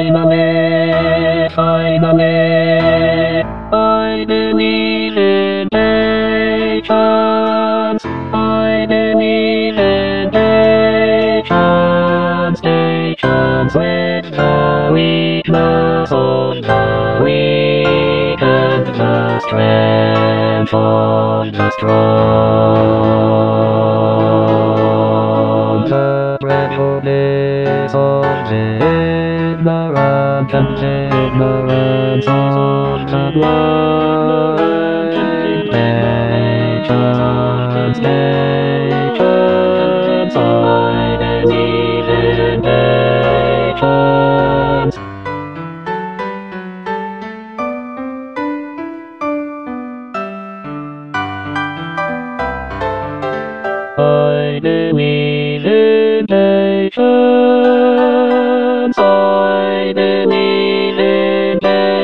finally, finally, I believe in nations. I believe in nations, nations with the weakness on the weak and the strength on the strong. The prejudice of the ignorant and ignorance of the blind. Nations, nations, I believe in nations. I believe in nations. I believe in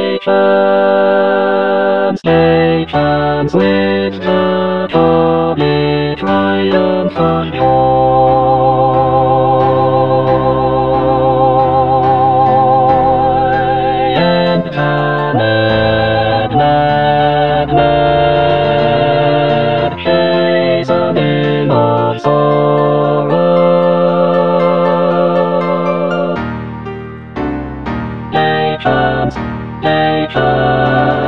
nations. Nations with the holy triumphant joy. And the mad chase of of sorrow. Nations, nations.